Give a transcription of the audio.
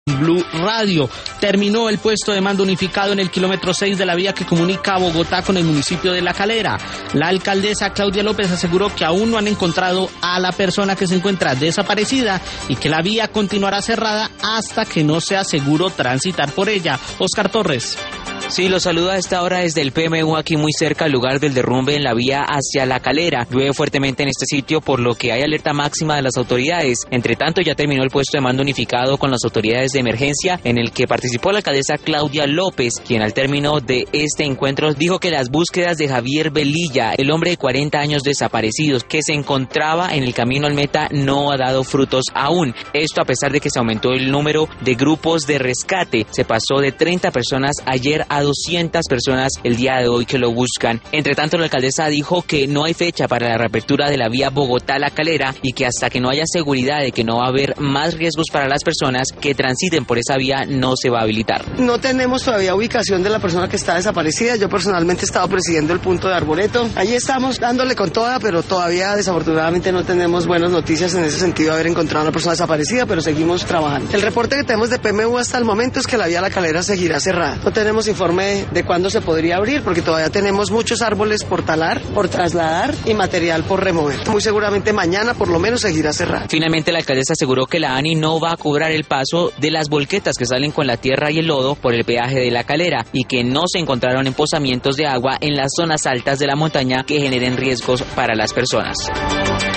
Blue Radio. Terminó el puesto de mando unificado en el kilómetro 6 de la vía que comunica a Bogotá con el municipio de La Calera. La alcaldesa Claudia López aseguró que aún no han encontrado a la persona que se encuentra desaparecida y que la vía continuará cerrada hasta que no sea seguro transitar por ella. Oscar Torres. Sí, los saluda a esta hora desde el PMU, aquí muy cerca al lugar del derrumbe en la vía hacia La Calera. Llueve fuertemente en este sitio, por lo que hay alerta máxima de las autoridades. Entre tanto, ya terminó el puesto de mando unificado con las autoridades de emergencia, en el que participó la alcaldesa Claudia López, quien al término de este encuentro dijo que las búsquedas de Javier Velilla, el hombre de 40 años desaparecido, que se encontraba en el camino al Meta, no ha dado frutos aún. Esto a pesar de que se aumentó el número de grupos de rescate. Se pasó de 30 personas ayer a 200 personas el día de hoy que lo buscan. Entre tanto, la alcaldesa dijo que no hay fecha para la reapertura de la vía Bogotá-La Calera y que hasta que no haya seguridad de que no va a haber más riesgos para las personas que transiten por esa vía, no se va a habilitar. No tenemos todavía ubicación de la persona que está desaparecida. Yo personalmente he estado presidiendo el punto de Arboreto. Allí estamos dándole con toda, pero todavía desafortunadamente no tenemos buenas noticias en ese sentido de haber encontrado a una persona desaparecida, pero seguimos trabajando. El reporte que tenemos de PMU hasta el momento es que la vía La Calera seguirá cerrada. No tenemos informe de cuándo se podría abrir, porque todavía tenemos muchos árboles por talar, por trasladar y material por remover. Muy seguramente mañana por lo menos seguirá cerrada. Finalmente, la alcaldesa aseguró que la ANI no va a cobrar el paso de las volquetas que salen con la tierra y el lodo por el peaje de La Calera y que no se encontraron empozamientos de agua en las zonas altas de la montaña que generen riesgos para las personas.